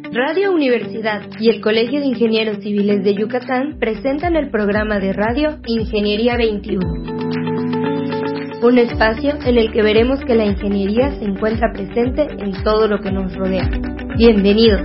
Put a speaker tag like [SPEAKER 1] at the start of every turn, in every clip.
[SPEAKER 1] Radio Universidad y el Colegio de Ingenieros Civiles de Yucatán presentan el programa de radio Ingeniería 21. Un espacio en el que veremos que la ingeniería se encuentra presente en todo lo que nos rodea. Bienvenidos.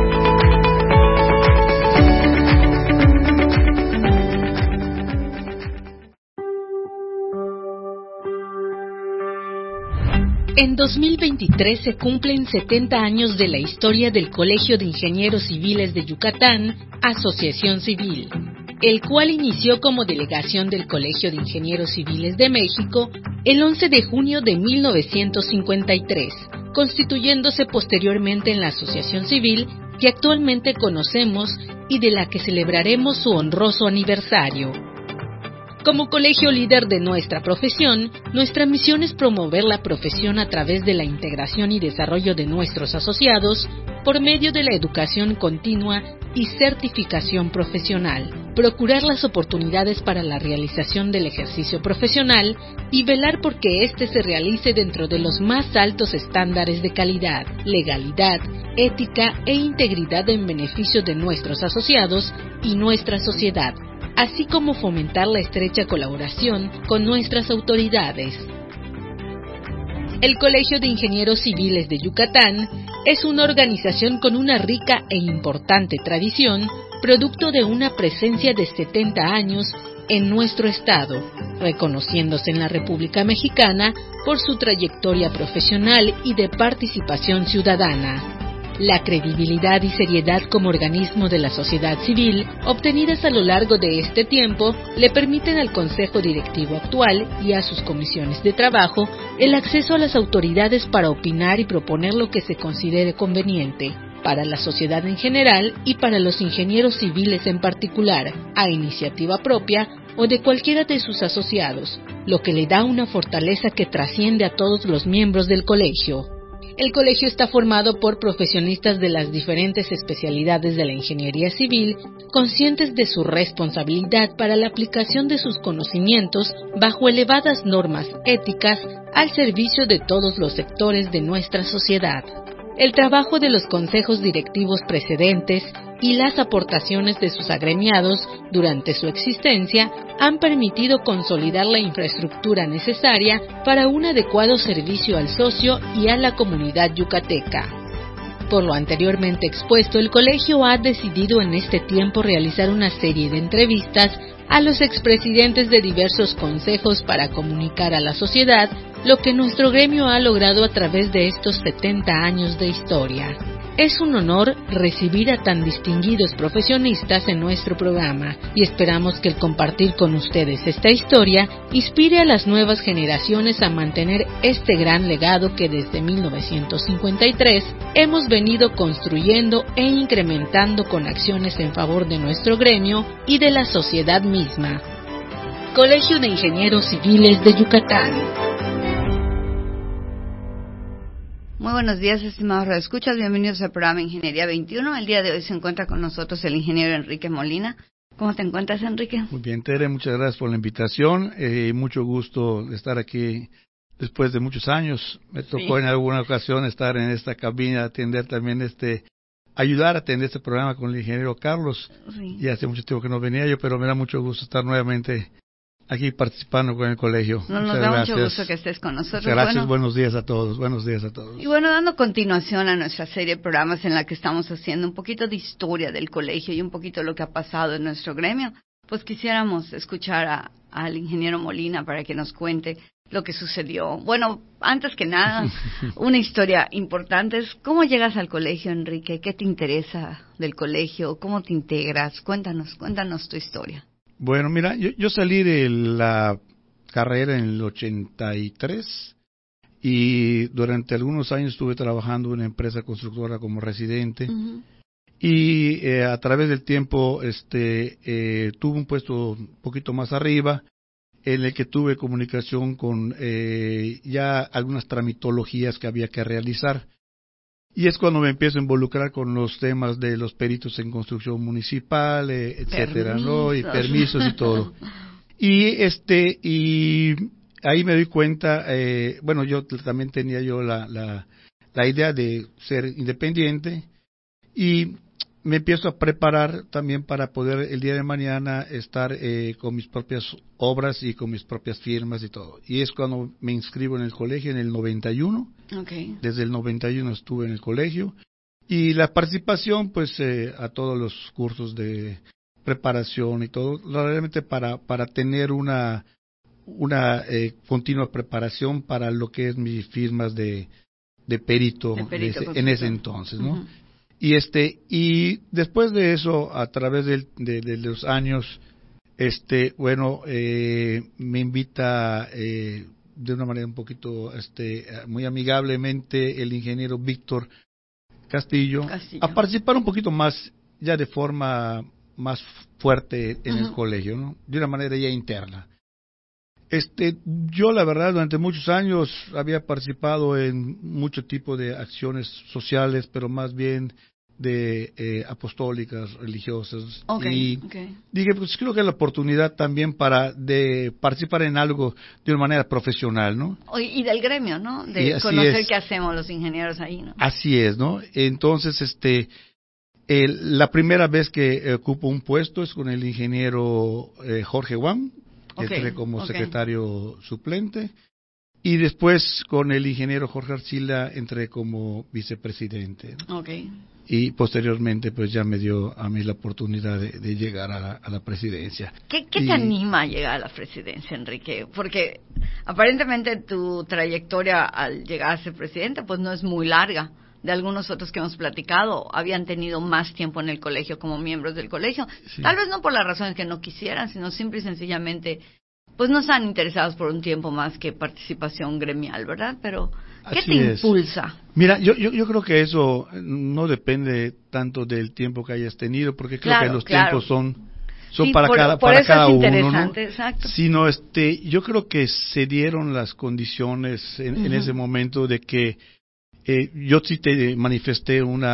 [SPEAKER 2] En 2023 se cumplen 70 años de la historia del Colegio de Ingenieros Civiles de Yucatán, Asociación Civil, el cual inició como delegación del Colegio de Ingenieros Civiles de México el 11 de junio de 1953, constituyéndose posteriormente en la Asociación Civil que actualmente conocemos y de la que celebraremos su honroso aniversario. Como colegio líder de nuestra profesión, nuestra misión es promover la profesión a través de la integración y desarrollo de nuestros asociados por medio de la educación continua y certificación profesional, procurar las oportunidades para la realización del ejercicio profesional y velar por que éste se realice dentro de los más altos estándares de calidad, legalidad, ética e integridad en beneficio de nuestros asociados y nuestra sociedad, así como fomentar la estrecha colaboración con nuestras autoridades. El Colegio de Ingenieros Civiles de Yucatán es una organización con una rica e importante tradición, producto de una presencia de 70 años en nuestro estado, reconociéndose en la República Mexicana por su trayectoria profesional y de participación ciudadana. La credibilidad y seriedad como organismo de la sociedad civil, obtenidas a lo largo de este tiempo, le permiten al Consejo Directivo actual y a sus comisiones de trabajo el acceso a las autoridades para opinar y proponer lo que se considere conveniente, para la sociedad en general y para los ingenieros civiles en particular, a iniciativa propia o de cualquiera de sus asociados, lo que le da una fortaleza que trasciende a todos los miembros del colegio. El colegio está formado por profesionistas de las diferentes especialidades de la ingeniería civil, conscientes de su responsabilidad para la aplicación de sus conocimientos bajo elevadas normas éticas al servicio de todos los sectores de nuestra sociedad. El trabajo de los consejos directivos precedentes y las aportaciones de sus agremiados durante su existencia han permitido consolidar la infraestructura necesaria para un adecuado servicio al socio y a la comunidad yucateca. Por lo anteriormente expuesto, el colegio ha decidido en este tiempo realizar una serie de entrevistas a los expresidentes de diversos consejos para comunicar a la sociedad lo que nuestro gremio ha logrado a través de estos 70 años de historia. Es un honor recibir a tan distinguidos profesionistas en nuestro programa y esperamos que el compartir con ustedes esta historia inspire a las nuevas generaciones a mantener este gran legado que desde 1953 hemos venido construyendo e incrementando con acciones en favor de nuestro gremio y de la sociedad misma. Colegio de Ingenieros Civiles de Yucatán.
[SPEAKER 3] Muy buenos días, estimados radioescuchas. Bienvenidos al programa Ingeniería 21. El día de hoy se encuentra con nosotros el ingeniero Enrique Molina. ¿Cómo te encuentras, Enrique?
[SPEAKER 4] Muy bien, Tere, muchas gracias por la invitación. Mucho gusto de estar aquí después de muchos años. Me tocó en alguna ocasión estar en esta cabina, atender también ayudar a atender este programa con el ingeniero Carlos. Sí. Y hace mucho tiempo que no venía yo, pero me da mucho gusto estar nuevamente aquí participando con el colegio.
[SPEAKER 3] Nos da mucho gusto que estés con nosotros.
[SPEAKER 4] Muchas gracias, buenos días a todos, buenos días a todos.
[SPEAKER 3] Y bueno, dando continuación a nuestra serie de programas en la que estamos haciendo un poquito de historia del colegio y un poquito lo que ha pasado en nuestro gremio, pues quisiéramos escuchar al ingeniero Molina para que nos cuente lo que sucedió. Bueno, antes que nada, una historia importante es cómo llegas al colegio, Enrique, qué te interesa del colegio, cómo te integras, cuéntanos tu historia.
[SPEAKER 4] Bueno, mira, yo salí de la carrera en el 83 y durante algunos años estuve trabajando en una empresa constructora como residente. Uh-huh. Y a través del tiempo tuve un puesto un poquito más arriba en el que tuve comunicación con ya algunas tramitologías que había que realizar. Y es cuando me empiezo a involucrar con los temas de los peritos en construcción municipal, etcétera, ¿no? Y permisos y todo. Y ahí me doy cuenta, bueno, yo también tenía la idea de ser independiente y me empiezo a preparar también para poder el día de mañana estar con mis propias obras y con mis propias firmas y todo. Y es cuando me inscribo en el colegio en el 91.
[SPEAKER 3] Okay.
[SPEAKER 4] Desde el 91 estuve en el colegio. Y la participación, pues, a todos los cursos de preparación y todo, realmente para tener una continua preparación para lo que es mis firmas de perito, en ese entonces, ¿no? Uh-huh. Y después de eso, a través de los años, me invita de una manera un poquito muy amigablemente el ingeniero Víctor Castillo a participar un poquito más, ya de forma más fuerte en el colegio, ¿no? De una manera ya interna. Yo la verdad durante muchos años había participado en mucho tipo de acciones sociales, pero más bien de apostólicas, religiosas. Y dije, pues creo que es la oportunidad también de participar en algo de una manera profesional, ¿no?
[SPEAKER 3] Y del gremio, ¿no? De conocer qué hacemos los ingenieros ahí, ¿no?
[SPEAKER 4] Así es, ¿no? Entonces, la primera vez que ocupo un puesto es con el ingeniero Jorge Guam, entré como secretario suplente, y después con el ingeniero Jorge Arcila entré como vicepresidente, ¿no? Y posteriormente pues ya me dio a mí la oportunidad de llegar a la presidencia.
[SPEAKER 3] ¿Qué te anima a llegar a la presidencia, Enrique? Porque aparentemente tu trayectoria al llegar a ser presidente pues no es muy larga. De algunos otros que hemos platicado, habían tenido más tiempo en el colegio como miembros del colegio. Sí. Tal vez no por las razones que no quisieran, sino simple y sencillamente, pues no están interesados por un tiempo más que participación gremial, ¿verdad? Pero, ¿qué te impulsa?
[SPEAKER 4] Mira, yo creo que eso no depende tanto del tiempo que hayas tenido, porque creo que los tiempos son para cada uno, ¿no?
[SPEAKER 3] Exacto.
[SPEAKER 4] Sino, yo creo que se dieron las condiciones en ese momento de que yo sí te manifesté un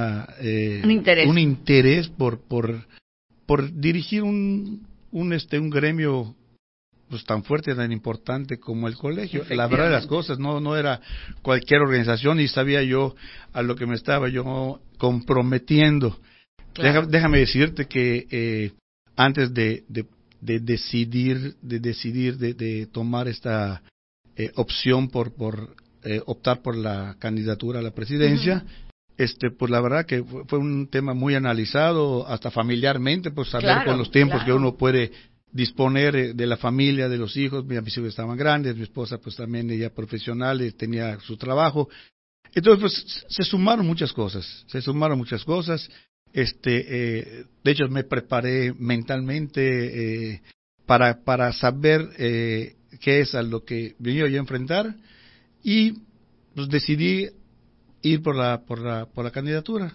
[SPEAKER 4] interés por dirigir un gremio pues tan fuerte, tan importante como el colegio. La verdad de las cosas, no era cualquier organización y sabía yo a lo que me estaba yo comprometiendo. Claro. Déjame decirte que antes de decidir de tomar esta opción por optar por la candidatura a la presidencia, pues la verdad que fue un tema muy analizado, hasta familiarmente, pues saber con los tiempos que uno puede disponer de la familia, de los hijos. Mis hijos estaban grandes, mi esposa pues también ella profesional, tenía su trabajo. Entonces pues se sumaron muchas cosas. De hecho me preparé mentalmente para saber qué es a lo que venía yo a enfrentar. Y pues decidí ir por la candidatura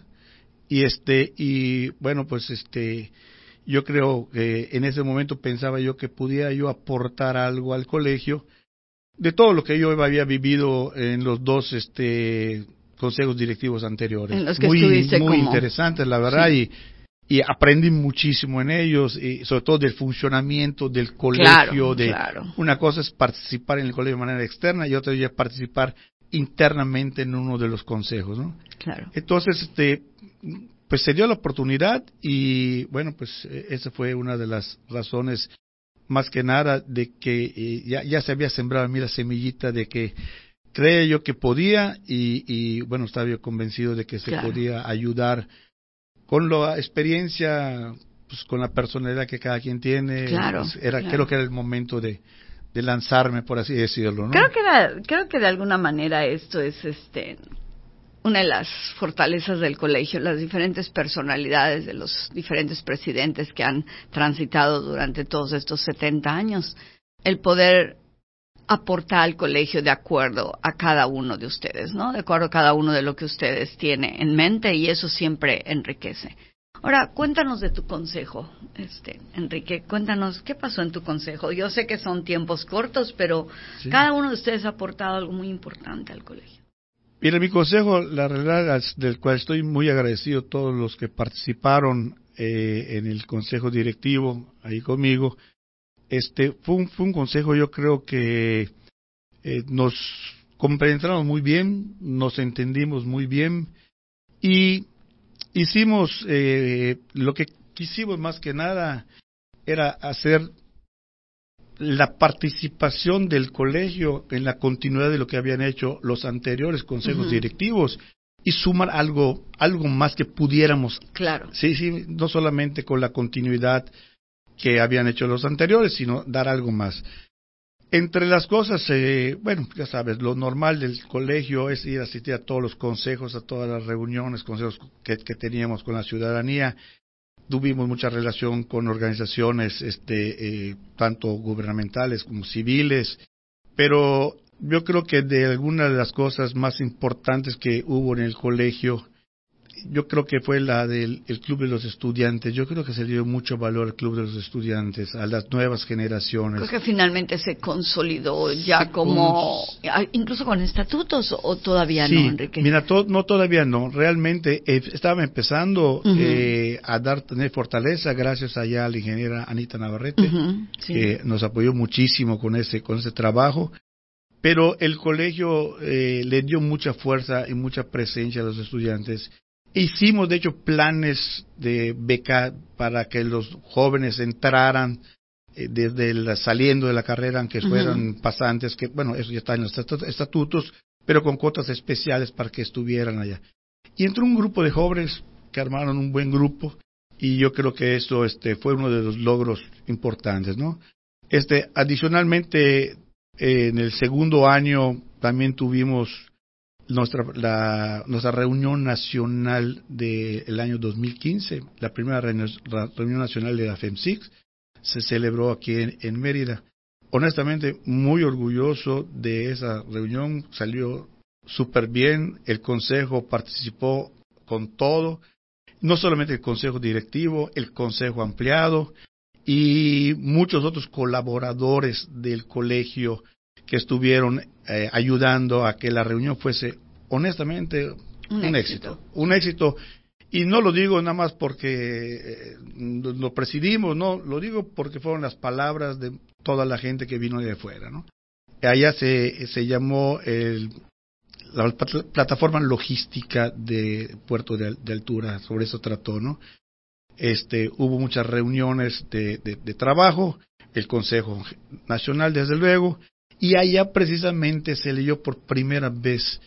[SPEAKER 4] y bueno pues yo creo que en ese momento pensaba yo que podía yo aportar algo al colegio de todo lo que yo había vivido en los dos consejos directivos anteriores,
[SPEAKER 3] en los que
[SPEAKER 4] muy interesantes la verdad. Sí. Y aprendí muchísimo en ellos, y sobre todo del funcionamiento del colegio. Una cosa es participar en el colegio de manera externa y otra es participar internamente en uno de los consejos, ¿no?
[SPEAKER 3] Claro.
[SPEAKER 4] Entonces, pues se dio la oportunidad y bueno, pues esa fue una de las razones más que nada de que ya se había sembrado en mí la semillita de que creía yo que podía y bueno, estaba yo convencido de que se podía ayudar con la experiencia, pues con la personalidad que cada quien tiene. Creo que era el momento de lanzarme, por así decirlo, ¿no?
[SPEAKER 3] Creo que de alguna manera esto es una de las fortalezas del colegio, las diferentes personalidades de los diferentes presidentes que han transitado durante todos estos 70 años, el poder aportar al colegio de acuerdo a cada uno de ustedes, ¿no? De acuerdo a cada uno de lo que ustedes tienen en mente, y eso siempre enriquece. Ahora, cuéntanos de tu consejo, Enrique, cuéntanos qué pasó en tu consejo. Yo sé que son tiempos cortos, pero sí, cada uno de ustedes ha aportado algo muy importante al colegio.
[SPEAKER 4] Mira, mi consejo, la realidad del cual estoy muy agradecido a todos los que participaron en el consejo directivo ahí conmigo, fue un consejo, yo creo que nos compenetramos muy bien, nos entendimos muy bien y hicimos, lo que quisimos más que nada era hacer la participación del colegio en la continuidad de lo que habían hecho los anteriores consejos directivos y sumar algo más que pudiéramos.
[SPEAKER 3] Claro.
[SPEAKER 4] Sí, no solamente con la continuidad que habían hecho los anteriores, sino dar algo más. Entre las cosas, bueno, ya sabes, lo normal del colegio es ir a asistir a todos los consejos, a todas las reuniones, consejos que teníamos con la ciudadanía. Tuvimos mucha relación con organizaciones, tanto gubernamentales como civiles, pero yo creo que de algunas de las cosas más importantes que hubo en el colegio, yo creo que fue la del Club de los Estudiantes. Yo creo que se dio mucho valor al Club de los Estudiantes, a las nuevas generaciones.
[SPEAKER 3] Creo que finalmente se consolidó ya incluso con estatutos, o todavía
[SPEAKER 4] sí,
[SPEAKER 3] no, Enrique.
[SPEAKER 4] Mira, todavía no. Realmente estaba empezando a tener fortaleza gracias allá a la ingeniera Anita Navarrete, que nos apoyó muchísimo con ese trabajo. Pero el colegio le dio mucha fuerza y mucha presencia a los estudiantes. Hicimos, de hecho, planes de beca para que los jóvenes entraran desde saliendo de la carrera, aunque fueran pasantes, que bueno, eso ya está en los estatutos, pero con cuotas especiales para que estuvieran allá. Y entró un grupo de jóvenes que armaron un buen grupo, y yo creo que eso fue uno de los logros importantes, ¿no? Adicionalmente, en el segundo año también tuvimos nuestra reunión nacional del año 2015, la primera reunión nacional de la FEMSIC, se celebró aquí en Mérida. Honestamente, muy orgulloso de esa reunión, salió súper bien, el consejo participó con todo, no solamente el consejo directivo, el consejo ampliado y muchos otros colaboradores del colegio que estuvieron ayudando a que la reunión fuese, honestamente, un éxito. Un éxito, y no lo digo nada más porque lo presidimos, no, lo digo porque fueron las palabras de toda la gente que vino de afuera, ¿no? Allá se llamó la plataforma logística de Puerto de Altura, sobre eso trató, ¿no? Hubo muchas reuniones de trabajo, el Consejo Nacional, desde luego, y allá precisamente se le dio por primera vez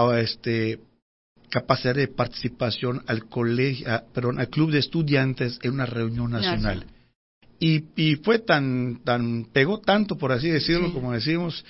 [SPEAKER 4] capacidad de participación al Club de Estudiantes en una reunión nacional. Y fue pegó tanto, por así decirlo, como decimos,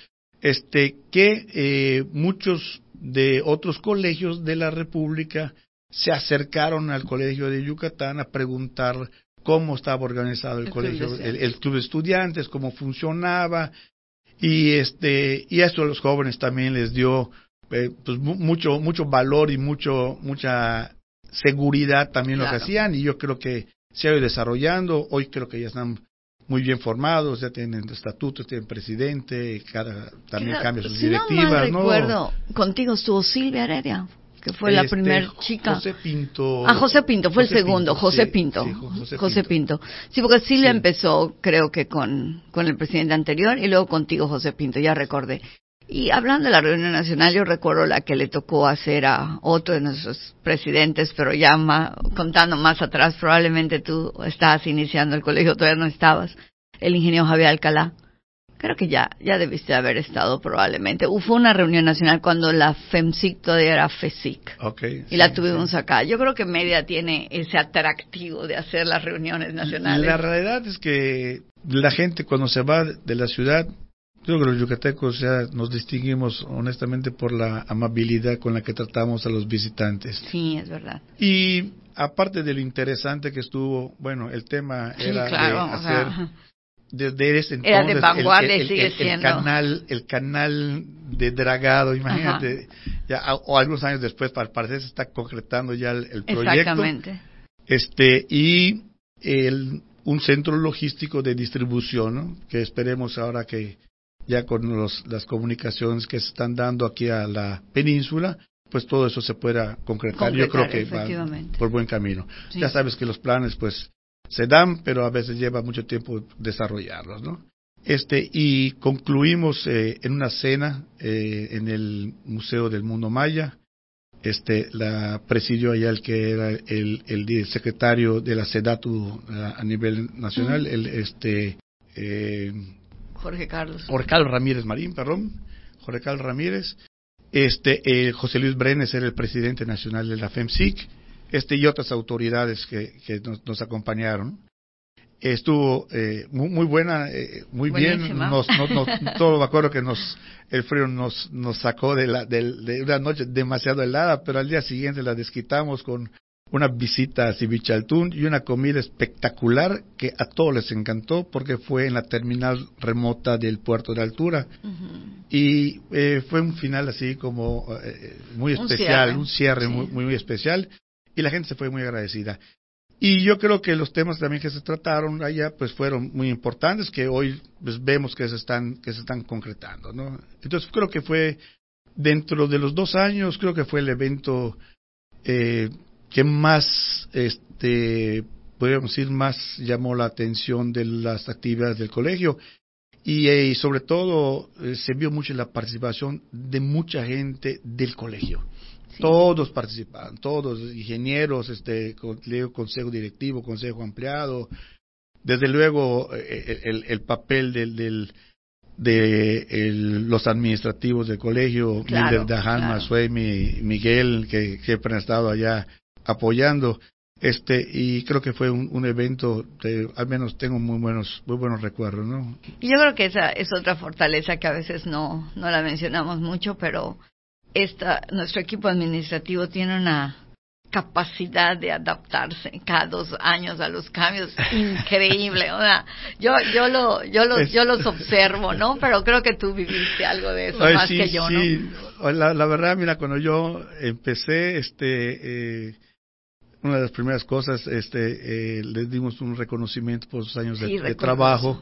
[SPEAKER 4] que muchos de otros colegios de la República se acercaron al Colegio de Yucatán a preguntar cómo estaba organizado el colegio, el Club de Estudiantes, cómo funcionaba. Y eso a los jóvenes también les dio pues mucho valor y mucha seguridad también lo que hacían, y yo creo que se ha ido desarrollando. Hoy creo que ya están muy bien formados, ya tienen estatutos, tienen presidente, también cambia sus directivas, ¿no?
[SPEAKER 3] Recuerdo, contigo estuvo Silvia Heredia, que fue la primera chica.
[SPEAKER 4] José Pinto.
[SPEAKER 3] José Pinto fue el segundo, José Pinto. José Pinto. Sí, porque Silvia empezó, creo que con el presidente anterior, y luego contigo, José Pinto, ya recordé. Y hablando de la reunión nacional, yo recuerdo la que le tocó hacer a otro de nuestros presidentes, pero ya contando más atrás, probablemente tú estabas iniciando el colegio, todavía no estabas, el ingeniero Javier Alcalá. Creo que ya debiste haber estado probablemente. Fue una reunión nacional cuando la FEMSIC todavía era FESIC. Y la tuvimos acá. Yo creo que Mérida tiene ese atractivo de hacer las reuniones nacionales.
[SPEAKER 4] La realidad es que la gente cuando se va de la ciudad, creo que los yucatecos ya nos distinguimos honestamente por la amabilidad con la que tratamos a los visitantes.
[SPEAKER 3] Sí, es verdad.
[SPEAKER 4] Y aparte de lo interesante que estuvo, bueno, el tema era de hacer... Desde ese entonces,
[SPEAKER 3] era de vanguardia, sigue siendo.
[SPEAKER 4] El canal de dragado, imagínate, o algunos años después, parece se está concretando ya el proyecto.
[SPEAKER 3] Exactamente.
[SPEAKER 4] Y un centro logístico de distribución, ¿no? Que esperemos ahora que ya con las comunicaciones que se están dando aquí a la península, pues todo eso se pueda concretar. Yo creo que va por buen camino. Sí. Ya sabes que los planes, pues, se dan, pero a veces lleva mucho tiempo desarrollarlos, ¿no? Y concluimos en una cena en el Museo del Mundo Maya, la presidió allá el que era el secretario de la SEDATU a nivel nacional,
[SPEAKER 3] Jorge Carlos
[SPEAKER 4] Ramírez Marín, Jorge Carlos Ramírez. José Luis Brenes era el presidente nacional de la FEMSIC, y otras autoridades que nos acompañaron. Estuvo muy buena, muy
[SPEAKER 3] buenísima.
[SPEAKER 4] Bien. Todo me acuerdo que el frío nos sacó de una noche demasiado helada, pero al día siguiente la desquitamos con una visita a Sibichaltún y una comida espectacular que a todos les encantó porque fue en la terminal remota del puerto de altura.
[SPEAKER 3] Uh-huh.
[SPEAKER 4] Y fue un final así como muy especial, un cierre sí. muy especial, y la gente se fue muy agradecida. Y yo creo que los temas también que se trataron allá pues fueron muy importantes, que hoy pues vemos que se están concretando, ¿no? Entonces creo que fue, dentro de los 2 años, creo que fue el evento que más, podríamos decir, más llamó la atención de las actividades del colegio. Y sobre todo se vio mucho la participación de mucha gente del colegio. Sí. Todos participaban, todos, ingenieros, consejo directivo, consejo ampliado. Desde luego el papel de los administrativos del colegio,
[SPEAKER 3] claro,
[SPEAKER 4] Dahan, Masuemi, Miguel, que siempre han estado allá apoyando. Y creo que fue un evento al menos tengo muy buenos recuerdos, ¿no?
[SPEAKER 3] Y yo creo que esa es otra fortaleza que a veces no la mencionamos mucho, pero nuestro equipo administrativo tiene una capacidad de adaptarse cada 2 años a los cambios increíble. O sea, yo los observo, ¿no? Pero creo que tú viviste algo de eso más
[SPEAKER 4] sí,
[SPEAKER 3] que yo, ¿no?
[SPEAKER 4] Sí, la verdad, mira, cuando yo empecé, una de las primeras cosas, les dimos un reconocimiento por sus años de trabajo.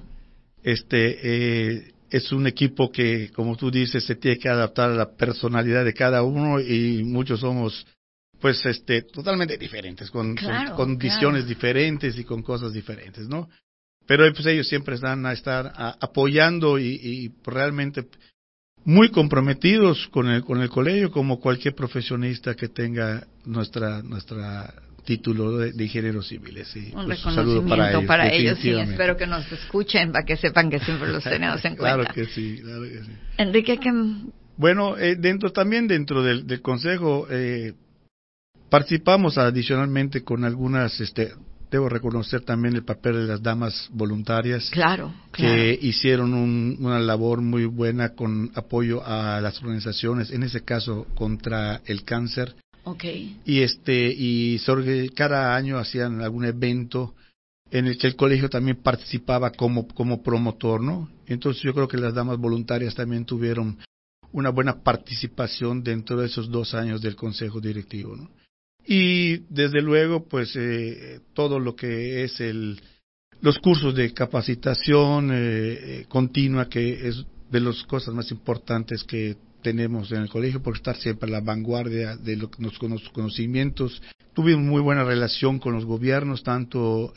[SPEAKER 4] Es un equipo que, como tú dices, se tiene que adaptar a la personalidad de cada uno y muchos somos, pues, totalmente diferentes, con visiones diferentes y con cosas diferentes, ¿no? Pero pues ellos siempre están a estar apoyando y realmente muy comprometidos con el colegio, como cualquier profesionista que tenga nuestra título de ingenieros civiles. Sí.
[SPEAKER 3] Un reconocimiento para ellos, sí, espero que nos escuchen para que sepan que siempre los tenemos en cuenta.
[SPEAKER 4] Claro que sí.
[SPEAKER 3] Enrique,
[SPEAKER 4] bueno, dentro del consejo participamos adicionalmente con algunas, debo reconocer también el papel de las damas voluntarias, que hicieron una labor muy buena con apoyo a las organizaciones, en ese caso contra el cáncer.
[SPEAKER 3] Okay.
[SPEAKER 4] Y sobre cada año hacían algún evento en el que el colegio también participaba como promotor, ¿no? Entonces yo creo que las damas voluntarias también tuvieron una buena participación dentro de esos 2 años del consejo directivo, ¿no? Y desde luego, pues, todo lo que es los cursos de capacitación continua, que es de las cosas más importantes que tenemos en el colegio, por estar siempre a la vanguardia de los conocimientos. Tuvimos muy buena relación con los gobiernos, tanto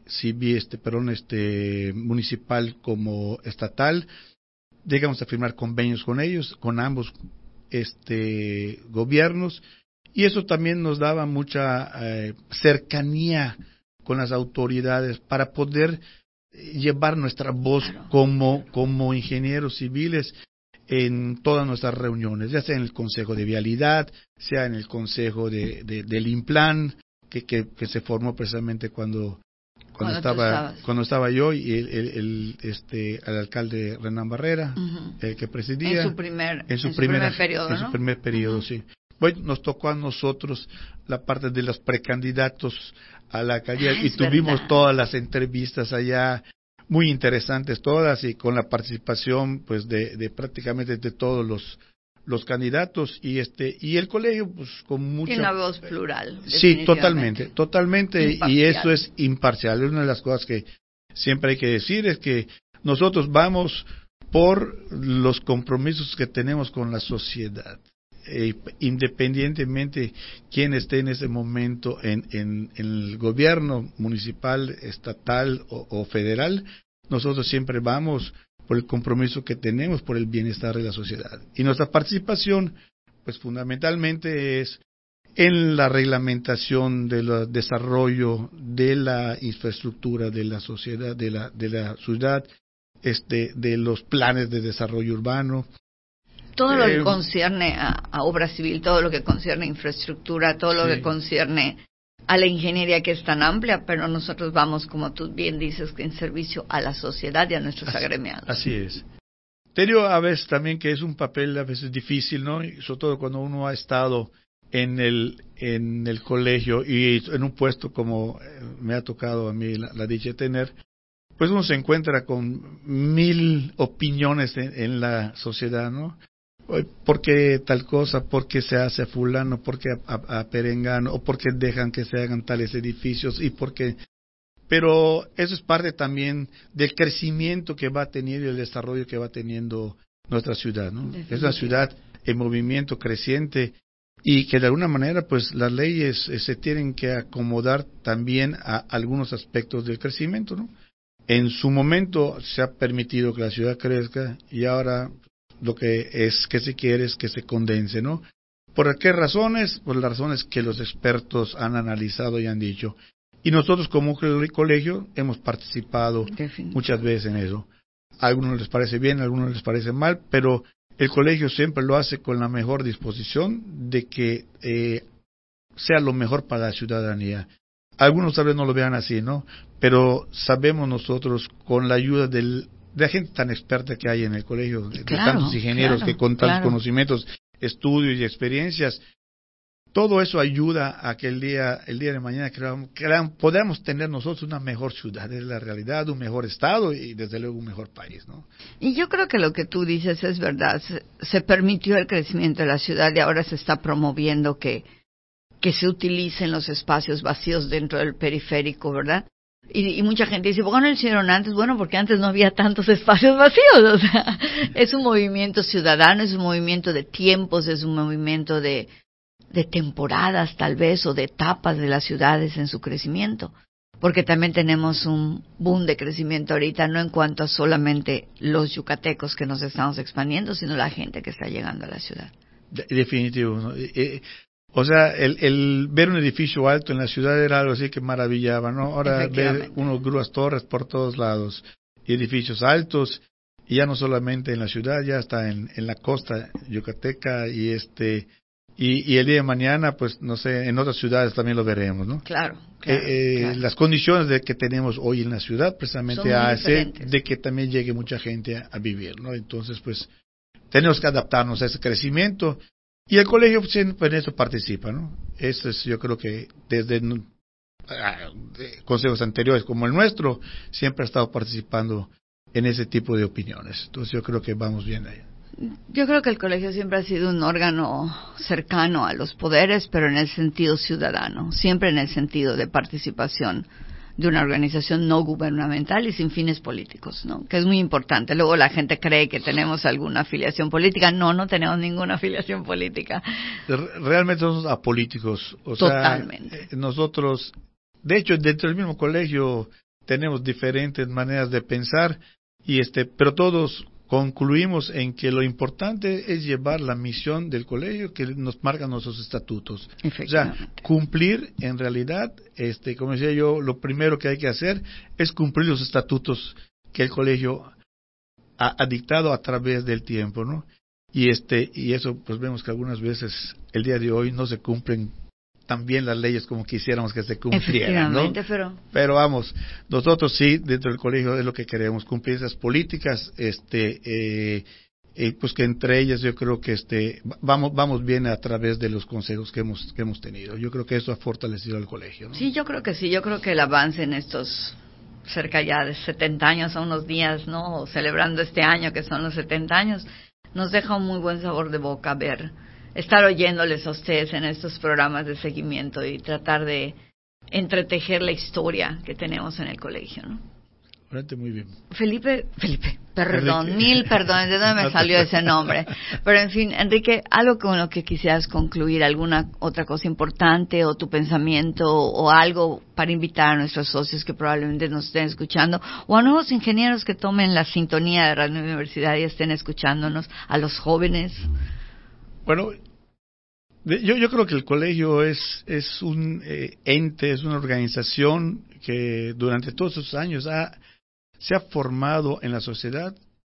[SPEAKER 4] municipal como estatal. Llegamos a firmar convenios con ellos, con ambos gobiernos, y eso también nos daba mucha cercanía con las autoridades para poder llevar nuestra voz como ingenieros civiles en todas nuestras reuniones, ya sea en el Consejo de Vialidad, sea en el Consejo del INPLAN, que se formó precisamente cuando estaba yo y el alcalde Renán Barrera,
[SPEAKER 3] uh-huh.
[SPEAKER 4] Que presidía
[SPEAKER 3] en su primer periodo,
[SPEAKER 4] en su primer periodo, uh-huh. Sí. Bueno, nos tocó a nosotros la parte de los precandidatos a la alcaldía y tuvimos verdad. Todas las entrevistas allá, muy interesantes todas, y con la participación pues de prácticamente de todos los candidatos, y el colegio pues con mucha...
[SPEAKER 3] Y una voz plural.
[SPEAKER 4] Sí, totalmente, imparcial. Y eso es imparcial. Una de las cosas que siempre hay que decir es que nosotros vamos por los compromisos que tenemos con la sociedad. Independientemente quién esté en ese momento en el gobierno municipal, estatal o federal, nosotros siempre vamos por el compromiso que tenemos por el bienestar de la sociedad. Y nuestra participación, pues fundamentalmente es en la reglamentación del desarrollo de la infraestructura de la sociedad, de la ciudad, de los planes de desarrollo urbano.
[SPEAKER 3] Todo lo que concierne a obra civil, todo lo que concierne a infraestructura, todo lo que concierne a la ingeniería, que es tan amplia, pero nosotros vamos, como tú bien dices, en servicio a la sociedad y a nuestros agremiados.
[SPEAKER 4] Así es. Te digo a veces también que es un papel a veces difícil, ¿no? Y sobre todo cuando uno ha estado en el colegio y en un puesto como me ha tocado a mí la dicha de tener, pues uno se encuentra con 1000 opiniones en la sociedad, ¿no? ¿Por qué tal cosa? ¿Por qué se hace a fulano? ¿Por qué a perengano? ¿O por qué dejan que se hagan tales edificios? ¿Y por qué? Pero eso es parte también del crecimiento que va teniendo y el desarrollo que va teniendo nuestra ciudad, ¿no? Es una ciudad en movimiento creciente y que de alguna manera pues las leyes se tienen que acomodar también a algunos aspectos del crecimiento, ¿no? En su momento se ha permitido que la ciudad crezca y ahora lo que se quiere es que se condense, ¿no? ¿Por qué razones? Por las razones que los expertos han analizado y han dicho. Y nosotros como colegio hemos participado muchas veces en eso. A algunos les parece bien, a algunos les parece mal, pero el colegio siempre lo hace con la mejor disposición de que sea lo mejor para la ciudadanía. Algunos tal vez no lo vean así, ¿no? Pero sabemos nosotros, con la ayuda de la gente tan experta que hay en el colegio, de tantos ingenieros que con tantos conocimientos, estudios y experiencias, todo eso ayuda a que el día de mañana podamos tener nosotros una mejor ciudad, es la realidad, un mejor estado y desde luego un mejor país, ¿no?
[SPEAKER 3] Y yo creo que lo que tú dices es verdad. Se permitió el crecimiento de la ciudad y ahora se está promoviendo que se utilicen los espacios vacíos dentro del periférico, ¿verdad? Y mucha gente dice, ¿por qué no lo hicieron antes? Bueno, porque antes no había tantos espacios vacíos. O sea, es un movimiento ciudadano, es un movimiento de tiempos, es un movimiento de temporadas tal vez, o de etapas de las ciudades en su crecimiento. Porque también tenemos un boom de crecimiento ahorita, no en cuanto a solamente los yucatecos que nos estamos expandiendo, sino la gente que está llegando a la ciudad.
[SPEAKER 4] Definitivo, ¿no? O sea, el ver un edificio alto en la ciudad era algo así que maravillaba, ¿no? Ahora ver unos grúas torres por todos lados, y edificios altos, y ya no solamente en la ciudad, ya está en la costa yucateca, y el día de mañana, pues, no sé, en otras ciudades también lo veremos, ¿no?
[SPEAKER 3] Claro.
[SPEAKER 4] Las condiciones que tenemos hoy en la ciudad precisamente hacen de que también llegue mucha gente a vivir, ¿no? Entonces, pues, tenemos que adaptarnos a ese crecimiento. Y el colegio siempre en eso participa, ¿no? Eso es, yo creo que desde consejos anteriores como el nuestro, siempre ha estado participando en ese tipo de opiniones. Entonces yo creo que vamos bien ahí.
[SPEAKER 3] Yo creo que el colegio siempre ha sido un órgano cercano a los poderes, pero en el sentido ciudadano, siempre en el sentido de participación de una organización no gubernamental y sin fines políticos, ¿no? Que es muy importante. Luego la gente cree que tenemos alguna afiliación política. No tenemos ninguna afiliación política.
[SPEAKER 4] Realmente somos apolíticos.
[SPEAKER 3] Totalmente.
[SPEAKER 4] Nosotros, de hecho, dentro del mismo colegio tenemos diferentes maneras de pensar, pero todos concluimos en que lo importante es llevar la misión del colegio que nos marcan nuestros estatutos. O sea, cumplir en realidad, como decía yo, lo primero que hay que hacer es cumplir los estatutos que el colegio ha dictado a través del tiempo, ¿no? Y eso, pues vemos que algunas veces el día de hoy no se cumplen también las leyes como quisiéramos que se cumplieran, ¿no? Pero vamos, nosotros sí, dentro del colegio es lo que queremos, cumplir esas políticas, pues que entre ellas yo creo que vamos bien a través de los consejos que hemos tenido. Yo creo que eso ha fortalecido al colegio, ¿no?
[SPEAKER 3] Sí, yo creo que sí, yo creo que el avance en estos cerca ya de 70 años, a unos días, ¿no? Celebrando este año que son los 70 años, nos deja un muy buen sabor de boca estar oyéndoles a ustedes en estos programas de seguimiento y tratar de entretejer la historia que tenemos en el colegio, ¿no?
[SPEAKER 4] Muy bien.
[SPEAKER 3] Felipe, perdón, mil perdones, ¿de dónde me salió ese nombre? Pero en fin, Enrique, algo con lo que quisieras concluir, alguna otra cosa importante o tu pensamiento o algo para invitar a nuestros socios que probablemente nos estén escuchando o a nuevos ingenieros que tomen la sintonía de Radio Universidad y estén escuchándonos, a los jóvenes.
[SPEAKER 4] Bueno, Yo creo que el colegio es un ente, es una organización que durante todos esos años se ha formado en la sociedad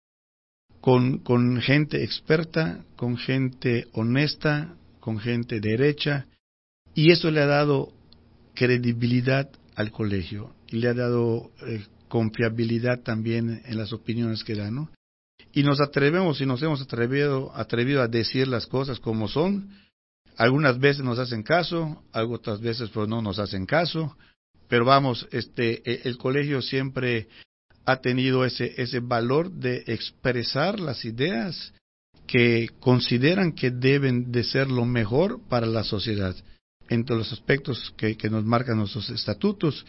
[SPEAKER 4] con gente experta, con gente honesta, con gente derecha, y eso le ha dado credibilidad al colegio y le ha dado confiabilidad también en las opiniones que da, ¿no? Y nos atrevemos y nos hemos atrevido a decir las cosas como son. Algunas veces nos hacen caso, otras veces pues no nos hacen caso, pero vamos, el colegio siempre ha tenido ese valor de expresar las ideas que consideran que deben de ser lo mejor para la sociedad, entre los aspectos que nos marcan nuestros estatutos.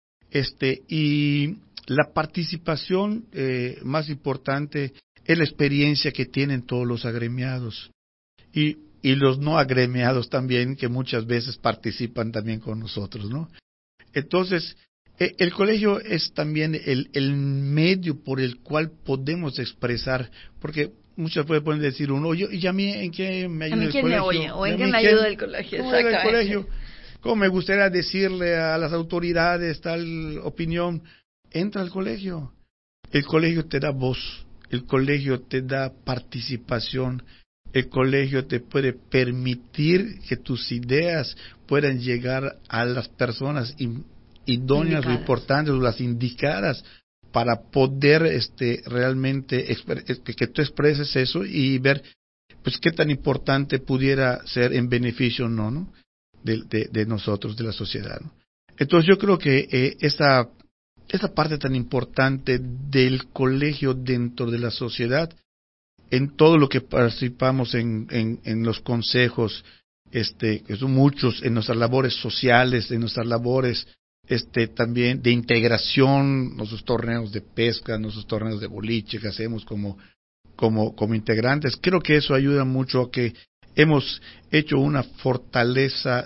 [SPEAKER 4] Y la participación más importante es la experiencia que tienen todos los agremiados y los no agremiados también, que muchas veces participan también con nosotros, ¿no? Entonces, el colegio es también el medio por el cual podemos expresar, porque muchas veces pueden decir uno, ¿y a mí en qué me ayuda el colegio?
[SPEAKER 3] ¿A mí quién me oye? ¿O en qué me ayuda el colegio?
[SPEAKER 4] Exactamente. ¿Cómo me gustaría decirle a las autoridades tal opinión? Entra al colegio. El colegio te da voz, el colegio te da participación, el colegio te puede permitir que tus ideas puedan llegar a las personas idóneas o importantes o las indicadas para poder realmente que tú expreses eso y ver pues qué tan importante pudiera ser en beneficio o no de nosotros, de la sociedad, ¿no? Entonces yo creo que esta parte tan importante del colegio dentro de la sociedad, en todo lo que participamos en los consejos, que son muchos, en nuestras labores sociales, en nuestras labores también de integración, nuestros torneos de pesca, nuestros torneos de boliche que hacemos como integrantes. Creo que eso ayuda mucho a que hemos hecho una fortaleza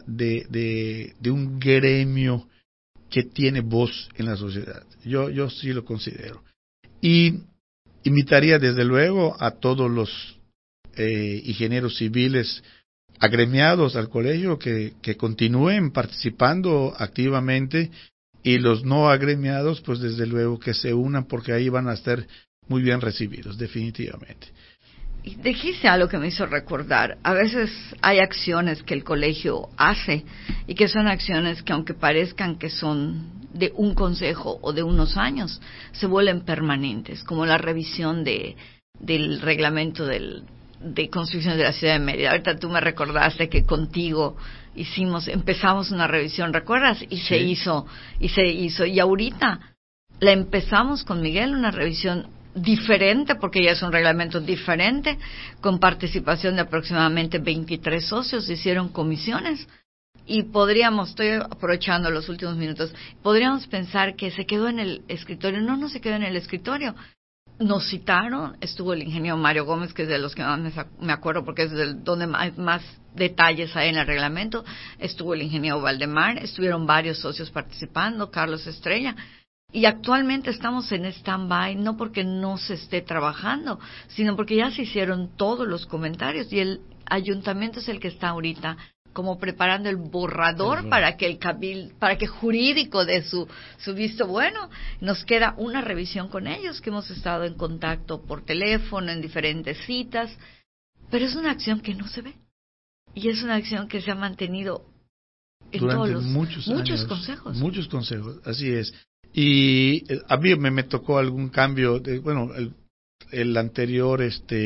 [SPEAKER 4] de un gremio que tiene voz en la sociedad. Yo sí lo considero. Y invitaría desde luego a todos los ingenieros civiles agremiados al colegio que continúen participando activamente, y los no agremiados pues desde luego que se unan, porque ahí van a estar muy bien recibidos, definitivamente.
[SPEAKER 3] Y dijiste algo que me hizo recordar. A veces hay acciones que el colegio hace y que son acciones que, aunque parezcan que son de un consejo o de unos años, se vuelven permanentes, como la revisión del reglamento de construcción de la ciudad de Mérida. Ahorita tú me recordaste que contigo empezamos una revisión, ¿recuerdas? Y se hizo. Y ahorita la empezamos con Miguel, una revisión diferente, porque ya es un reglamento diferente, con participación de aproximadamente 23 socios, se hicieron comisiones, y estoy aprovechando los últimos minutos, podríamos pensar que se quedó en el escritorio. No se quedó en el escritorio. Nos citaron, estuvo el ingeniero Mario Gómez, que es de los que más me acuerdo, porque es donde más detalles hay en el reglamento. Estuvo el ingeniero Valdemar, estuvieron varios socios participando, Carlos Estrella. Y actualmente estamos en stand-by, no porque no se esté trabajando, sino porque ya se hicieron todos los comentarios y el ayuntamiento es el que está ahorita como preparando el borrador para que jurídico dé su visto bueno. Nos queda una revisión con ellos, que hemos estado en contacto por teléfono, en diferentes citas, pero es una acción que no se ve. Y es una acción que se ha mantenido en
[SPEAKER 4] durante
[SPEAKER 3] todos
[SPEAKER 4] muchos años,
[SPEAKER 3] consejos.
[SPEAKER 4] Muchos consejos, así es. Y a mí me tocó algún cambio, el anterior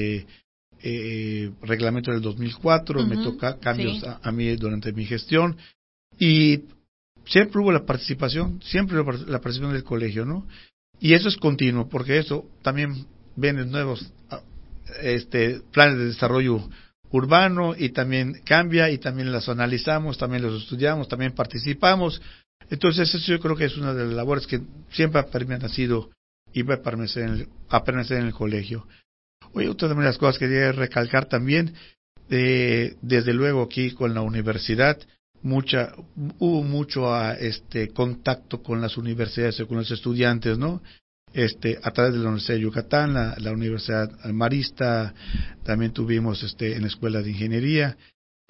[SPEAKER 4] reglamento del 2004, me toca cambios a mí durante mi gestión, y siempre hubo la participación del colegio, ¿no? Y eso es continuo, porque eso también vienen nuevos planes de desarrollo urbano, y también cambia, y también los analizamos, también los estudiamos, también participamos. Entonces eso yo creo que es una de las labores que siempre ha permanecido y va a permanecer en el colegio. Oye, otra de las cosas que quería recalcar también, desde luego aquí con la universidad, hubo mucho contacto con las universidades y con los estudiantes, ¿no? A través de la Universidad de Yucatán, la Universidad Marista, también tuvimos en la Escuela de Ingeniería,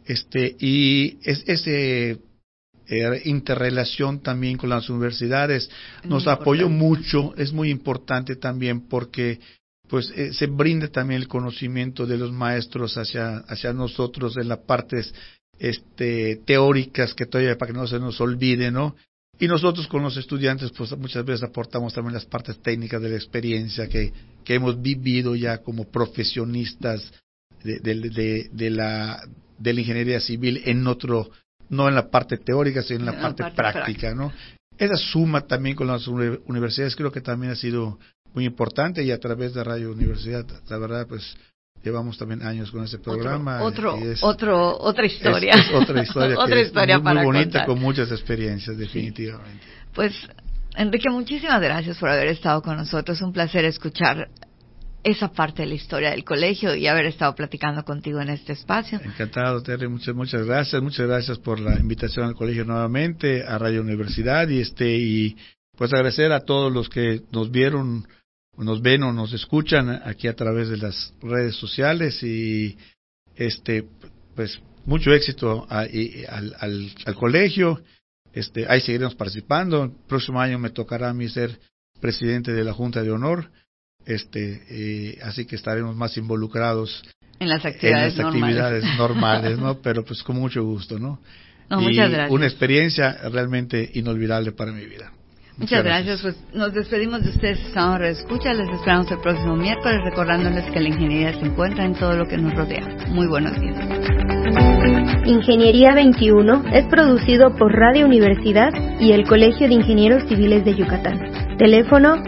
[SPEAKER 4] Y ese interrelación también con las universidades nos apoyó mucho, es muy importante también porque pues se brinda también el conocimiento de los maestros hacia nosotros en las partes teóricas que todavía para que no se nos olvide, ¿no? Y nosotros con los estudiantes pues muchas veces aportamos también las partes técnicas de la experiencia que hemos vivido ya como profesionistas de la ingeniería civil no en la parte teórica, sino en la parte práctica, ¿no? Esa suma también con las universidades creo que también ha sido muy importante, y a través de Radio Universidad, la verdad, pues llevamos también años con ese programa.
[SPEAKER 3] Otra historia.
[SPEAKER 4] Es otra historia.
[SPEAKER 3] Otra historia
[SPEAKER 4] muy bonita,
[SPEAKER 3] contar.
[SPEAKER 4] Con muchas experiencias, definitivamente.
[SPEAKER 3] Sí. Pues, Enrique, muchísimas gracias por haber estado con nosotros. Un placer escuchar esa parte de la historia del colegio y haber estado platicando contigo en este espacio.
[SPEAKER 4] Encantado, Terry, muchas gracias. Muchas gracias por la invitación al colegio nuevamente, a Radio Universidad, y pues agradecer a todos los que nos vieron, nos ven o nos escuchan aquí a través de las redes sociales, y pues mucho éxito al colegio. Ahí seguiremos participando. El próximo año me tocará a mí ser presidente de la Junta de Honor, así que estaremos más involucrados
[SPEAKER 3] en las actividades
[SPEAKER 4] normales, ¿no? Pero pues con mucho gusto, ¿no?
[SPEAKER 3] Muchas gracias.
[SPEAKER 4] Una experiencia realmente inolvidable para mi vida.
[SPEAKER 3] Muchas gracias. Pues nos despedimos de ustedes, estados de escucha. Les esperamos el próximo miércoles, recordándoles que la ingeniería se encuentra en todo lo que nos rodea. Muy buenos días.
[SPEAKER 1] Ingeniería 21 es producido por Radio Universidad y el Colegio de Ingenieros Civiles de Yucatán. Teléfono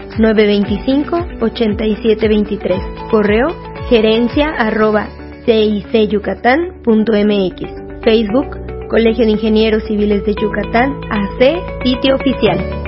[SPEAKER 1] 925-8723. Correo gerencia@cicyucatán.mx. Facebook Colegio de Ingenieros Civiles de Yucatán AC, sitio oficial.